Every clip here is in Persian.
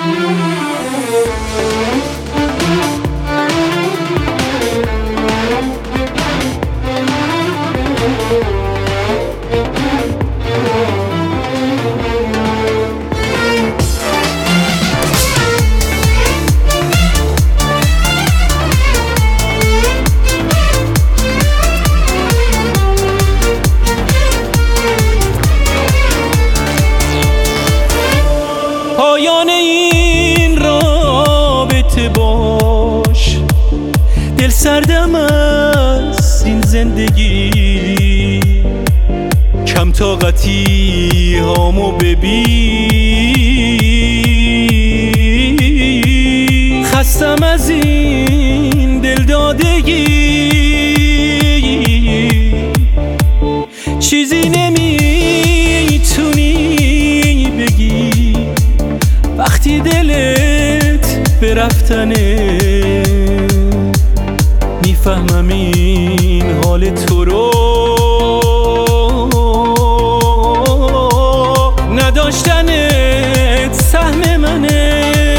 پایان این رابطه باش، دل سردم از این زندگی، کم طاقتی هامو ببین، خستم از این دلدادگی، چیزی نمیتونی بگی وقتی دلت به رفتنه، میفهمم این حال تو رو، نداشتنت سهم منه،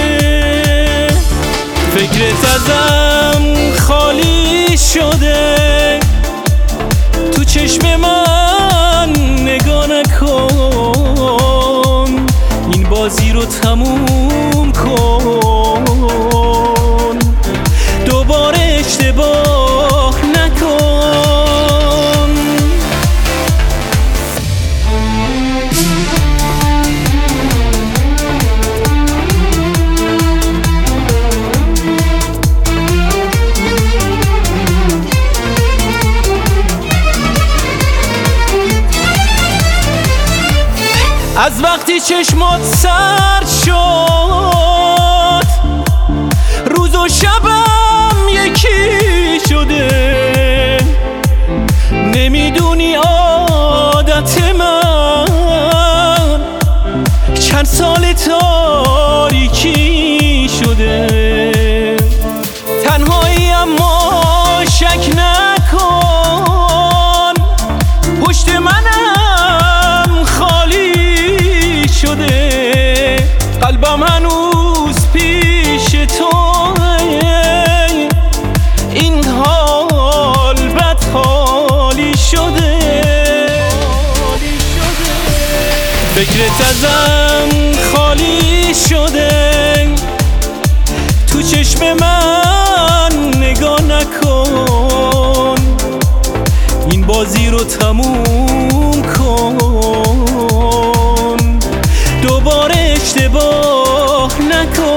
فکرت ازم خالی شده، تو چشم من نگاه نکن، این بازی رو تموم کن، دوباره اشتباه نکن. از وقتی چشمات سرد شد، روز و شبم یکی شده، نمیدونی عادت من چند سال تاریکی شده، تنهایی اما شک نکن، پشت منم خالی شده، قلبم هنوز پیش تو، این حال بد حالی شده، فکرت ازم خالی شده، تو چشم من نگاه نکن، این بازی رو تموم کن، دوباره اشتباه نکن.